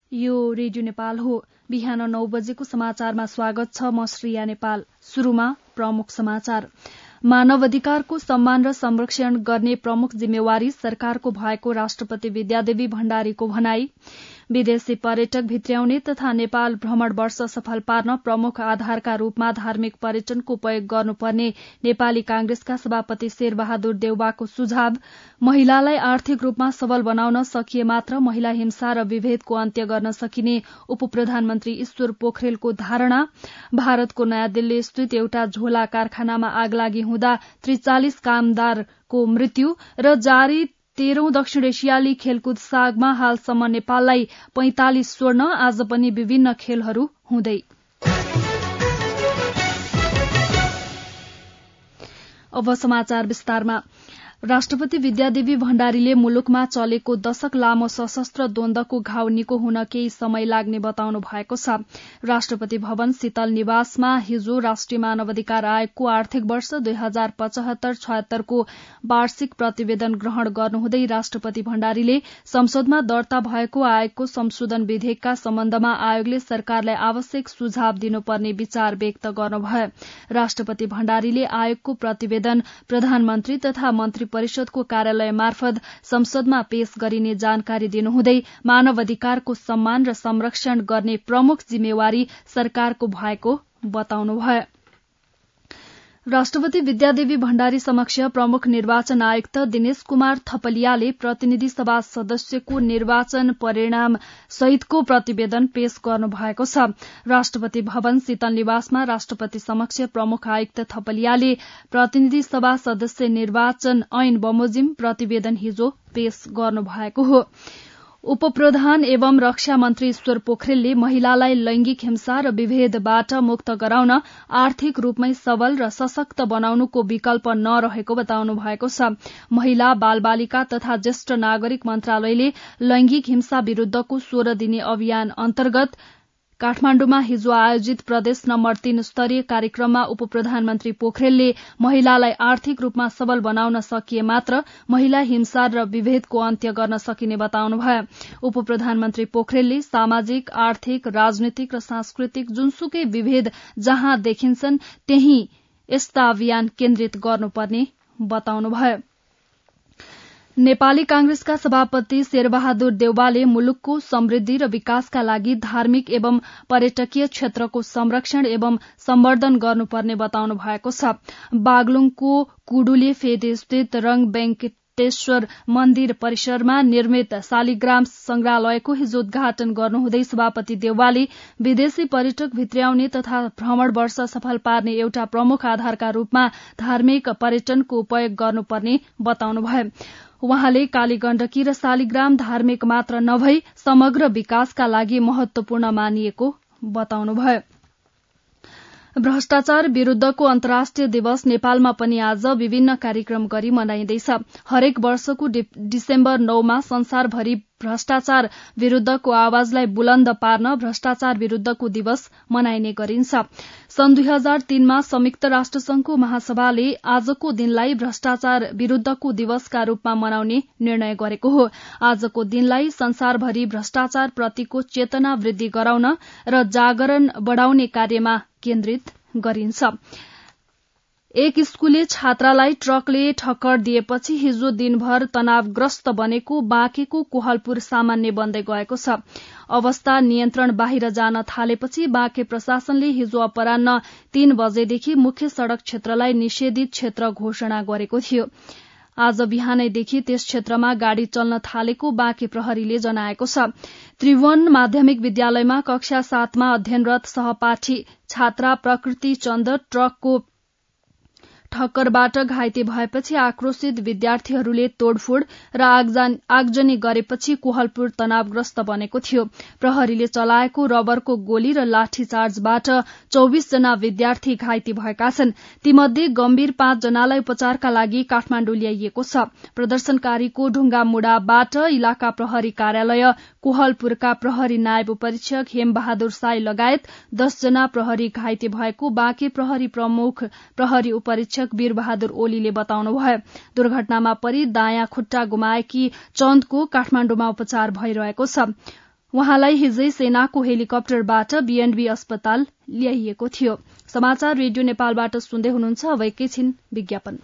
यो रेडियो नेपाल हो। बिहान 9 बजेको समाचारमा स्वागत छ। म श्रेया नेपाल। शुरूमा प्रमुख समाचार। मानव अधिकारको सम्मान र संरक्षण गर्ने प्रमुख जिम्मेवारी सरकारको भएको राष्ट्रपति विद्यादेवी भण्डारीको भनाई। विदेशी पर्यटक भित्र्याउने तथा नेपाल भ्रमण वर्ष सफल पार्न प्रमुख आधारका रूपमा धार्मिक पर्यटनको उपयोग गर्नुपर्ने नेपाली कांग्रेसका सभापति शेरबहादुर देउवाको सुझाव। महिलालाई आर्थिक रूपमा सबल बनाउन सकिए मात्र महिला हिंसा र विभेदको अन्त्य गर्न सकिने उप प्रधानमन्त्री ईश्वर पोखरेलको धारणा। भारतको नयाँ दिल्ली स्थित एउटा झोला कारखानामा आगलागी हुँदा 43 कामदारको मृत्यु र जारी 13औं दक्षिण एसियाली खेलकुद सागमा हालसम्म नेपाललाई 45 स्वर्ण। आज पनि विभिन्न खेलहरू हुँदै। अब समाचार विस्तारमा। राष्ट्रपति विद्यादेवी भण्डारीले मुलुकमा चलेको दशक लामो सशस्त्र द्वन्द्वको घाउ निको हुन केही समय लाग्ने बताउनु भएको छ। राष्ट्रपति भवन शीतल निवासमा हिजो राष्ट्रिय मानव अधिकार आयोगको आर्थिक वर्ष 2075-76 को वार्षिक प्रतिवेदन ग्रहण गर्नुहुँदै राष्ट्रपति भण्डारीले संसदमा दर्ता भएको आयोगको संशोधन विधेयकका सम्बन्धमा आयोगले सरकारलाई आवश्यक सुझाव दिनुपर्ने विचार व्यक्त गर्नुभयो। राष्ट्रपति भण्डारीले आयोगको प्रतिवेदन प्रधानमन्त्री तथा मन्त्री परिषदको कार्यालय मार्फत संसदमा पेश गरिने जानकारी दिनुहुँदै मानव अधिकारको सम्मान र संरक्षण गर्ने प्रमुख जिम्मेवारी सरकारको भएको बताउनुभयो। राष्ट्रपति विद्यादेवी भण्डारी समक्ष प्रमुख निर्वाचन आयुक्त दिनेश कुमार थपलियाले प्रतिनिधि सभा सदस्यको निर्वाचन परिणाम सहितको प्रतिवेदन पेश गर्नु भएको छ। राष्ट्रपति भवन शीतल निवासमा राष्ट्रपति समक्ष प्रमुख आयुक्त थपलियाले प्रतिनिधि सभा सदस्य निर्वाचन ऐन बमोजिम प्रतिवेदन हिजो पेश गर्नु भएको हो। उपप्रधान एवं रक्षा मन्त्री ईश्वर पोखरेलले महिलालाई लैंगिक हिंसा र विभेदबाट मुक्त गराउन आर्थिक रूपमै सबल र सशक्त बनाउनुको विकल्प नरहेको बताउनु भएको छ। महिला बालबालिका तथा ज्येष्ठ नागरिक मन्त्रालयले लैंगिक हिंसा विरूद्धको 16 दिने अभियान अन्तर्गत काठमाण्डुमा हिजो आयोजित प्रदेश नम्बर 3 स्तरीय कार्यक्रममा उपप्रधानमन्त्री पोखरेलले महिलालाई आर्थिक रूपमा सबल बनाउन सकिए मात्र महिला हिंसा र विभेदको अन्त्य गर्न सकिने बताउनुभयो। उपप्रधानमन्त्री पोखरेलले सामाजिक, आर्थिक, राजनीतिक र सांस्कृतिक जुनसुकै विभेद जहाँ देखिन्छन् त्यही यस्ता अभियान केन्द्रित गर्नुपर्ने बताउनुभयो। नेपाली कांग्रेसका सभापति शेरबहादुर देउवाले मुलुकको समृद्धि र विकासका लागि धार्मिक एवं पर्यटकीय क्षेत्रको संरक्षण एवं सम्वर्धन गर्नुपर्ने बताउनु भएको छ। बागलुङको कुडुले फेदी स्थित रंग वेंकटेश्वर मन्दिर परिसरमा निर्मित शालिग्राम संग्रहालयको हिजो उद्घाटन गर्नुहुँदै सभापति देउवाले विदेशी पर्यटक भित्र्याउने तथा भ्रमण वर्ष सफल पार्ने एउटा प्रमुख आधारका रूपमा धार्मिक पर्यटनको उपयोग गर्नुपर्ने बताउनुभयो। उहाँले कालीगण्डकी र शालिग्राम धार्मिक मात्र नभई समग्र विकासका लागि महत्वपूर्ण मानिएको बताउनुभयो। भ्रष्टाचार विरूद्धको अन्तर्राष्ट्रिय दिवस नेपालमा पनि आज विभिन्न कार्यक्रम गरी मनाइँदैछ। हरेक वर्षको डिसेम्बर 9 मा संसारभरि भ्रष्टाचार विरूद्धको आवाजलाई बुलन्द पार्न भ्रष्टाचार विरूद्धको दिवस मनाइने गरिन्छ। सन् 2003 मा संयुक्त राष्ट्रसंघको महासभाले आजको दिनलाई भ्रष्टाचार विरूद्धको दिवसका रूपमा मनाउने निर्णय गरेको हो। आजको दिनलाई संसारभरि भ्रष्टाचार प्रतिको चेतना वृद्धि गराउन र जागरण बढ़ाउने कार्यमा केन्द्रित गरिन्छ। एक स्कूले छात्रालाई ट्रकले ठक्कर दिएपछि हिजो दिनभर तनावग्रस्त बनेको बाँकेको कोहलपुर सामान्य बन्दै गएको छ। अवस्था नियन्त्रण बाहिर जान थालेपछि बाँके प्रशासनले हिजो अपराह्न 3 बजेदेखि मुख्य सड़क क्षेत्रलाई निषेधित क्षेत्र घोषणा गरेको थियो। आज बिहानैदेखि त्यस क्षेत्रमा गाड़ी चल्न थालेको बाँके प्रहरीले जनाएको छ। त्रिभुवन माध्यमिक विद्यालयमा कक्षा 7 मा अध्ययनरत सहपाठी छात्रा प्रकृति चन्द ट्रकको ठक्करबाट घाइते भएपछि आक्रोशित विद्यार्थीहरूले तोडफोड र आगजनी गरेपछि कोहलपुर तनावग्रस्त बनेको थियो। प्रहरीले चलाएको रबरको गोली र लाठी चार्जबाट 24 जना विद्यार्थी घाइते भएका छन्। तीमध्ये गम्भीर 5 जनालाई उपचारका लागि काठमाण्डु ल्याइएको छ। प्रदर्शनकारीको ढुङ्गामुढाबाट इलाका प्रहरी कार्यालय कोहलपुरका प्रहरी नायब परीक्षक हेमबहादुर साई लगायत 10 जना प्रहरी घाइते भएको बाँके प्रहरी प्रमुख प्रहरी उपरीक्षक वीरबहादुर ओलीले बताउनुभयो। दुर्घटनामा परि दायाँ खुट्टा गुमाएकी चन्दको काठमाण्डुमा उपचार भइरहेको छ। उहाँलाई हिजै सेनाको हेलिकप्टरबाट बीएनबी अस्पताल ल्याइएको थियो। समाचार रेडियो नेपालबाट सुन्दै हुनुहुन्छ। अब एकैछिन विज्ञापन।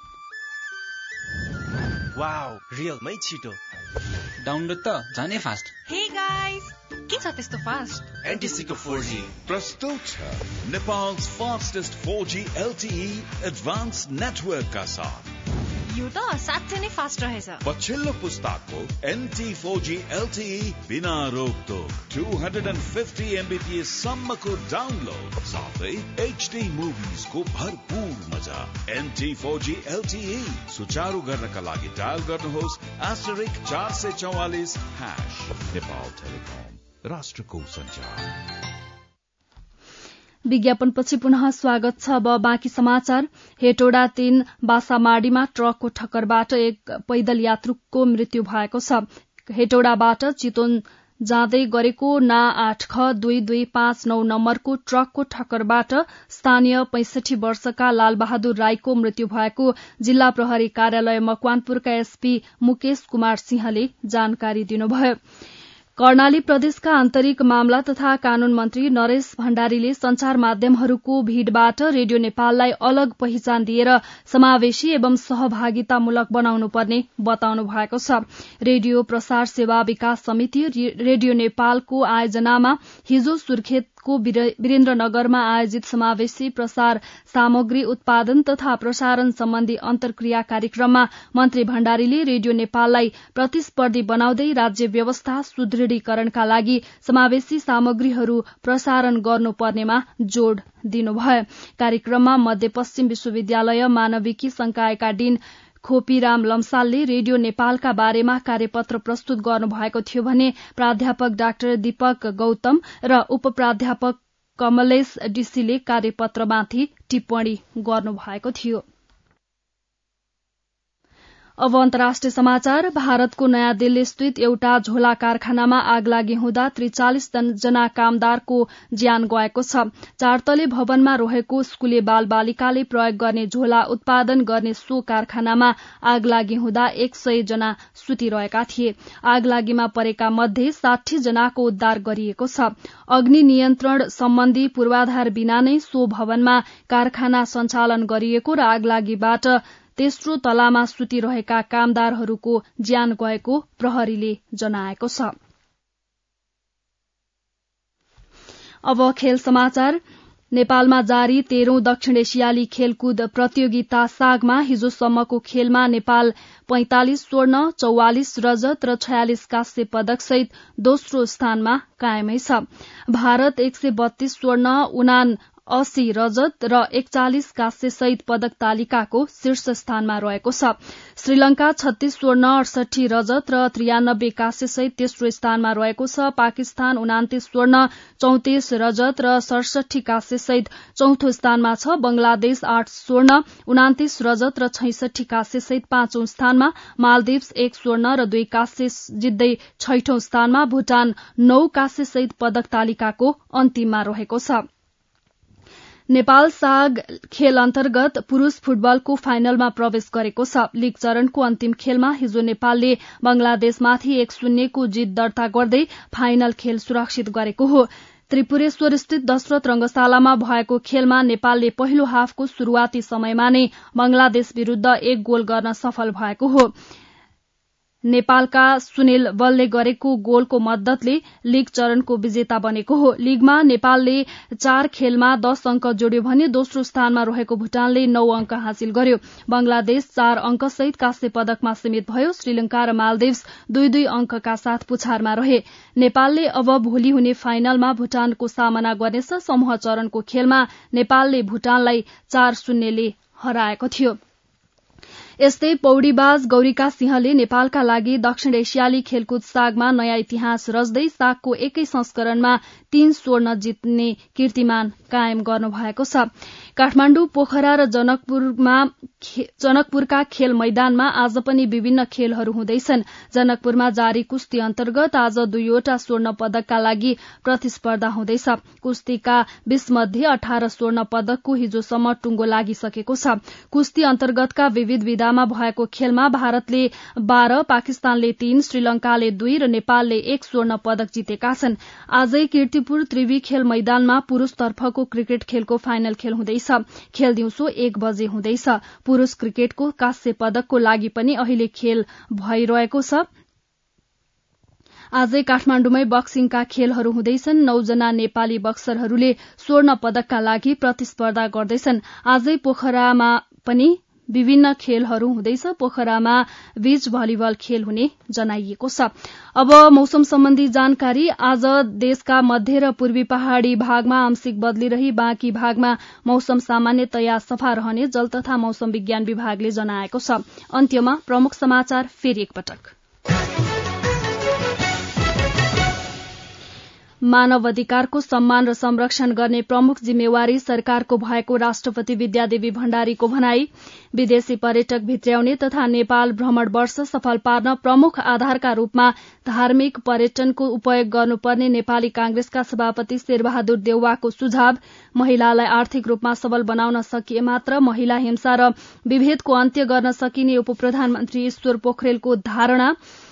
वाउ, रियलमै छिटो। डाउनलोड त जाने फास्ट। हे गाइस, के छ त्यस्तो फास्ट? एनटिसीको 4G प्रस्तुत छ Nepal's fastest 4G LTE advanced network का साथ। यो त साच्चै नै फास्ट रहेछ। पछिल्लो पुस्ताको NT4G LTE बिना रोकटोक 250 Mbps सम्मको डाउनलोड साथै HD मुभिज को भरपूर मजा। NT4G LTE सुचारू गर्नका लागि डायल गर्नुहोस् *444# नेपाल टेलिकम, राष्ट्रको सञ्चार। विज्ञापनपछि पुनः स्वागत छ। अब बाँकी समाचार। हेटौडा 3 बासामाडीमा ट्रकको ठक्करबाट एक पैदल यात्रुको मृत्यु भएको छ। हेटौडाबाट चितवन जाँदै गरेको ना 8ख2259 नम्बरको ट्रकको ठक्करबाट स्थानीय 65 वर्षका लालबहादुर राईको मृत्यु भएको जिल्ला प्रहरी कार्यालय मकवानपुरका एसपी मुकेश कुमार सिंहले जानकारी दिनुभयो। कर्णाली प्रदेशका आन्तरिक मामला तथा कानून मन्त्री नरेश भण्डारीले संचार माध्यमहरूको भीड़बाट रेडियो नेपाललाई अलग पहिचान दिएर समावेशी एवं सहभागितामूलक बनाउनु पर्ने बताउनु भएको छ। रेडियो प्रसार सेवा विकास समिति रेडियो नेपालको आयोजनामा हिजो सुर्खेतको वीरेन्द्रनगरमा आयोजित समावेशी प्रसार सामग्री उत्पादन तथा प्रसारण सम्बन्धी अन्तर्क्रिया कार्यक्रममा मन्त्री भण्डारीले रेडियो नेपाललाई प्रतिस्पर्धी बनाउँदै राज्य व्यवस्था सुदृढीकरणका लागि समावेशी सामग्रीहरू प्रसारण गर्नुपर्नेमा जोड़ दिनुभयो। कार्यक्रममा मध्यपश्चिम विश्वविद्यालय मानविकी संकायका डीन खोपीराम लम्सालले रेडियो नेपालका बारेमा कार्यपत्र प्रस्तुत गर्नुभएको थियो भने प्राध्यापक डाक्टर दीपक गौतम र उपप्राध्यापक कमलेश डीसीले कार्यपत्रमाथि टिप्पणी गर्नुभएको थियो। अब अन्तर्राष्ट्रिय समाचार। भारतको नयाँ दिल्ली स्थित एउटा झोला कारखानामा आगलागी हुँदा 43 जना कामदारको ज्यान गएको छ। 4 तले भवनमा रहेको स्कूले बाल बालिकाले प्रयोग गर्ने झोला उत्पादन गर्ने सो कारखानामा आगलागी हुँदा 100 जना सुतिरहेका थिए। आगलागीमा परेका मध्ये 60 जनाको उद्धार गरिएको छ। अग्नि नियन्त्रण सम्बन्धी पूर्वाधार बिना नै सो भवनमा कारखाना सञ्चालन गरिएको र आगलागीबाट तेस्रो तलामा सुतिरहेका कामदारहरूको ज्यान गएको प्रहरीले जनाएको छ। अब खेल समाचार। नेपालमा जारी 13औं दक्षिण एसियाली खेलकुद प्रतियोगिता सागमा हिजोसम्मको खेलमा नेपाल 45 स्वर्ण, 44 रजत र 46 कांस्य पदक सहित दोस्रो स्थानमा कायमै छ। भारत 132 स्वर्ण, 79 रजत र 41 कांस्य सहित पदक तालिकाको शीर्ष स्थानमा रहेको छ। श्रीलंका 36 स्वर्ण, 68 रजत र 93 कांस्य सहित तेस्रो स्थानमा रहेको छ। पाकिस्तान 29 स्वर्ण, 34 रजत र 67 कांस्य सहित चौथो स्थानमा छ। बंगलादेश 8 स्वर्ण, 29 रजत र 66 कांस्य सहित पाँचौं स्थानमा। मालदिप्स 1 स्वर्ण र 2 कांस्य जित्दै छैठौं स्थानमा। भूटान 9 कांस्य सहित पदक तालिकाको अन्तिममा रहेको छ। नेपाल साग खेल अन्तर्गत पुरूष फुटबलको फाइनलमा प्रवेश गरेको छ। लीग चरणको अन्तिम खेलमा हिजो नेपालले बंगलादेशमाथि 1-0 को जित दर्ता गर्दै फाइनल खेल सुरक्षित गरेको हो। त्रिपुरेश्वर स्थित दशरथ रंगशालामा भएको खेलमा नेपालले पहिलो हाफको शुरूआती समयमा नै बंगलादेश विरूद्ध 1 गोल गर्न सफल भएको हो। नेपालका सुनिल बलले गरेको गोलको मद्दतले लीग चरणको विजेता बनेको हो। लीगमा नेपालले 4 खेलमा 10 अंक जोड्यो भने दोस्रो स्थानमा रहेको भूटानले 9 अंक हासिल गर्यो। बंगलादेश 4 अंक सहित कांस्य पदकमा सीमित भयो। श्रीलंका र मालदिव्स 2-2 अंकका साथ पुछारमा रहे। नेपालले अब भोलि हुने फाइनलमा भूटानको सामना गर्नेछ। समूह चरणको खेलमा नेपालले भूटानलाई 4-0 ले हराएको थियो। यस्तै पौडीबाज गौरीका सिंहले नेपालका लागि दक्षिण एसियाली खेलकुद सागमा नयाँ इतिहास रच्दै सागको एकै संस्करणमा 3 स्वर्ण जित्ने कीर्तिमान कायम गर्नुभएको छ। काठमाण्डु, पोखरा र जनकपुरका खेल मैदानमा आज पनि विभिन्न खेलहरू हुँदैछन्। जनकपुरमा जारी कुस्ती अन्तर्गत आज 2वटा स्वर्ण पदकका लागि प्रतिस्पर्धा हुँदैछ। कुस्तीका 20 मध्ये 18 स्वर्ण पदकको हिजोसम्म टुंगो लागिसकेको छ। कुस्ती अन्तर्गतका विविध नोएडामा भएको खेलमा भारतले 12, पाकिस्तानले 3, श्रीलंकाले 2 र नेपालले 1 स्वर्ण पदक जितेका छन्। आजै कीर्तिपुर त्रिवी खेल मैदानमा पुरूषतर्फको क्रिकेट खेलको फाइनल खेल हुँदैछ। खेल दिउँसो 1 बजे हुँदैछ। पुरूष क्रिकेटको कांस्य पदकको लागि पनि अहिले खेल भइरहेको छ। आजै काठमाण्डुमै बक्सिङका खेलहरू हुँदैछन्। 9 जना नेपाली बक्सरहरूले स्वर्ण पदकका लागि प्रतिस्पर्धा गर्दैछन्। आजै पोखरामा पनि विभिन्न खेलहरू हुँदैछ। पोखरामा बीच भलिबल खेल हुने जनाइएको छ। अब मौसम सम्बन्धी जानकारी। आज देशका मध्य र पूर्वी पहाड़ी भागमा आंशिक बदली रही बाँकी भागमा मौसम सामान्यतया सफा रहने जल तथा मौसम विज्ञान विभागले जनाएको छ। अन्त्यमा प्रमुख समाचार फेरि एकपटक। मानव अधिकारको सम्मान र संरक्षण गर्ने प्रमुख जिम्मेवारी सरकारको भएको राष्ट्रपति विद्यादेवी भण्डारीको भनाई। विदेशी पर्यटक भित्र्याउने तथा नेपाल भ्रमण वर्ष सफल पार्न प्रमुख आधारका रूपमा धार्मिक पर्यटनको उपयोग गर्नुपर्ने नेपाली कांग्रेसका सभापति शेरबहादुर देउवाको सुझाव। महिलालाई आर्थिक रूपमा सबल बनाउन सकिए मात्र महिला हिंसा र विभेदको अन्त्य गर्न सकिने उपप्रधानमन्त्री ईश्वर पोखरेलको धारणा।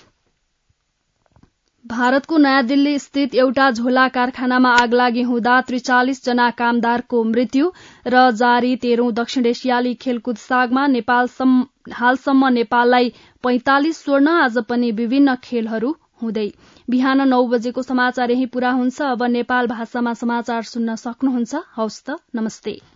भारतको नयाँ दिल्ली स्थित एउटा झोला कारखानामा आगलागी हुँदा 43 जना कामदारको मृत्यु र जारी 13औं दक्षिण एसियाली खेलकुद सागमा हालसम्म नेपाललाई 45 स्वर्ण। आज पनि विभिन्न खेलहरू हुँदै। बिहान 9 बजेको समाचार यही पूरा हुन्छ। अब नेपाल भाषामा समाचार सुन्न सक्नुहुन्छ। हवस् त, नमस्ते।